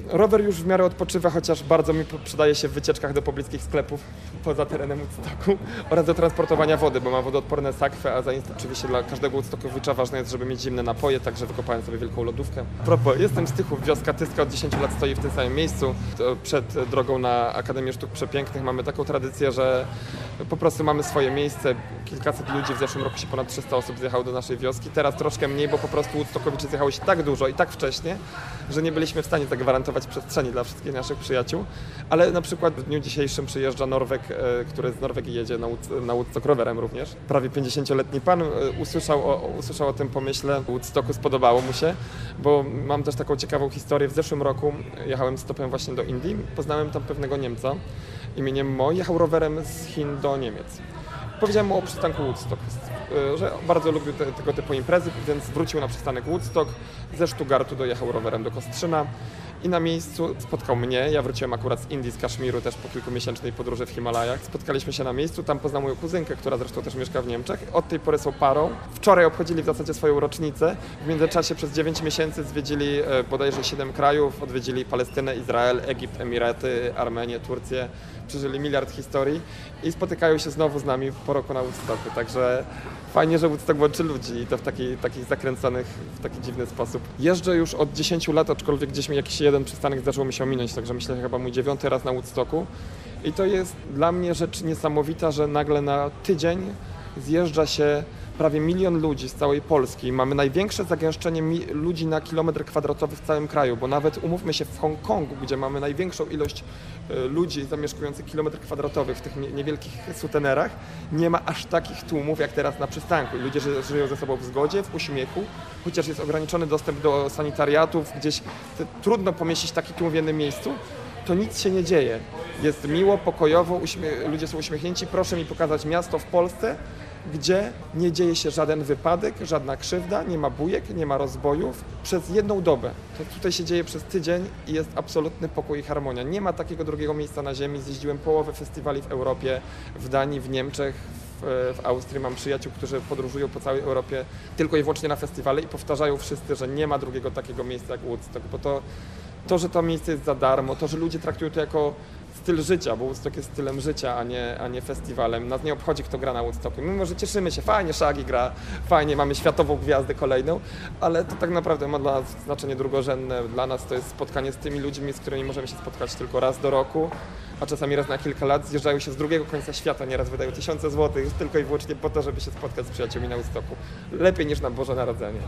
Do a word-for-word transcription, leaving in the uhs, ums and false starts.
Rower już w miarę odpoczywa, chociaż bardzo mi przydaje się w wycieczkach do pobliskich sklepów poza terenem Woodstocku oraz do transportowania wody, bo mam wodoodporne sakwy, a za oczywiście dla każdego Woodstockowicza ważne jest, żeby mieć zimne napoje, także wykopałem sobie wielką lodówkę. Propos, jestem z Tychów, wioska Tyska od dziesięciu lat stoi w tym samym miejscu. Przed drogą na Akademię Sztuk Przepięknych mamy taką tradycję, że po prostu mamy swoje miejsce. Kilkaset ludzi, w zeszłym roku się ponad trzysta osób zjechało do naszej wioski. Teraz troszkę mniej, bo po prostu Woodstockowicze zjechało się tak dużo i tak wcześnie, że nie byliśmy w stanie zagwarantować przestrzeni dla wszystkich naszych przyjaciół. Ale na przykład w dniu dzisiejszym przyjeżdża Norweg, który z Norwegii jedzie na, na Woodstock rowerem również. Prawie pięćdziesięcioletni pan usłyszał o, usłyszał o tym pomyśle Woodstocku, spodobało mu się, bo mam też taką ciekawą historię. W zeszłym roku jechałem stopem właśnie do Indii, poznałem tam pewnego Niemca imieniem Mo, jechał rowerem z Chin do Niemiec. Powiedziałem mu o przystanku Woodstock, że bardzo lubił te, tego typu imprezy, więc wrócił na przystanek Woodstock, ze Stuttgartu dojechał rowerem do Kostrzyna i na miejscu spotkał mnie. Ja wróciłem akurat z Indii, z Kaszmiru, też po kilkumiesięcznej podróży w Himalajach. Spotkaliśmy się na miejscu, tam poznał moją kuzynkę, która zresztą też mieszka w Niemczech. Od tej pory są parą. Wczoraj obchodzili w zasadzie swoją rocznicę. W międzyczasie przez dziewięć miesięcy zwiedzili bodajże siedem krajów, odwiedzili Palestynę, Izrael, Egipt, Emiraty, Armenię, Turcję. Przeżyli miliard historii i spotykają się znowu z nami po roku na Woodstocku. Także fajnie, że Woodstock łączy ludzi i to w taki, takich zakręconych, w taki dziwny sposób. Jeżdżę już od dziesięciu lat, aczkolwiek gdzieś mi jakiś jeden przystanek zdarzyło mi się ominąć, także myślę, że chyba mój dziewiąty raz na Woodstocku. I to jest dla mnie rzecz niesamowita, że nagle na tydzień zjeżdża się prawie milion ludzi z całej Polski. Mamy największe zagęszczenie ludzi na kilometr kwadratowy w całym kraju, bo nawet umówmy się w Hongkongu, gdzie mamy największą ilość ludzi zamieszkujących kilometr kwadratowy w tych niewielkich sutenerach, nie ma aż takich tłumów jak teraz na przystanku. I ludzie żyją ze sobą w zgodzie, w uśmiechu, chociaż jest ograniczony dostęp do sanitariatów, gdzieś trudno pomieścić taki tłum w jednym miejscu, to nic się nie dzieje. Jest miło, pokojowo, ludzie są uśmiechnięci. Proszę mi pokazać miasto w Polsce, gdzie nie dzieje się żaden wypadek, żadna krzywda, nie ma bujek, nie ma rozbojów przez jedną dobę. To tutaj się dzieje przez tydzień i jest absolutny pokój i harmonia. Nie ma takiego drugiego miejsca na ziemi. Zjeździłem połowę festiwali w Europie, w Danii, w Niemczech, w, w Austrii. Mam przyjaciół, którzy podróżują po całej Europie tylko i wyłącznie na festiwale i powtarzają wszyscy, że nie ma drugiego takiego miejsca jak Woodstock, bo to, to, że to miejsce jest za darmo, to, że ludzie traktują to jako styl życia, bo Woodstock jest stylem życia, a nie, a nie festiwalem. Nas nie obchodzi, kto gra na Woodstocku. Mimo, że cieszymy się, fajnie Shaggy gra, fajnie, mamy światową gwiazdę kolejną, ale to tak naprawdę ma dla nas znaczenie drugorzędne. Dla nas to jest spotkanie z tymi ludźmi, z którymi możemy się spotkać tylko raz do roku, a czasami raz na kilka lat. Zjeżdżają się z drugiego końca świata, nieraz wydają tysiące złotych tylko i wyłącznie po to, żeby się spotkać z przyjaciółmi na Woodstocku. Lepiej niż na Boże Narodzenie.